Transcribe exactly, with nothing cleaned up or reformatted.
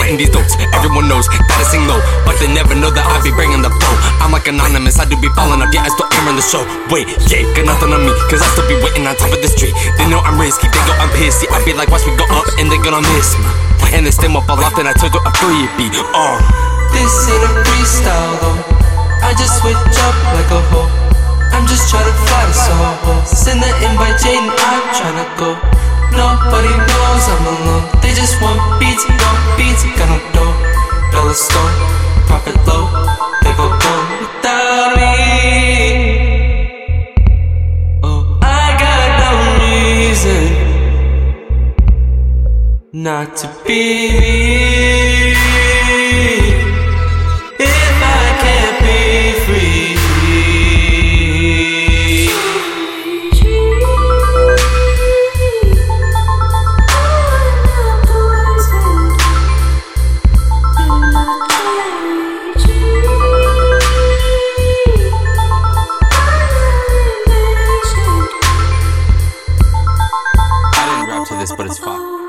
writing these notes. Everyone knows that I sing low, but they never know that I be bringing the flow. I'm like anonymous, I do be falling up, yeah, I still airing the show. Wait, yeah, got nothing on me, cause I still be waiting on top of this tree. They know I'm risky, they go I'm pissy. I be like, watch me go up, and they gonna miss me. And they stem up a lot, then I told you a free beat. Oh, this ain't a freestyle though, I just switch up like a hoe. I'm just tryna fly to Soho. Send the invite, Jaden, I'm tryna go. Nobody knows I'm alone. They just want beats, no beats, got no dough. Dollar store, profit low. They go go without me. Oh, I got no reason not to be me. If I can't be free. to this, but it's fine.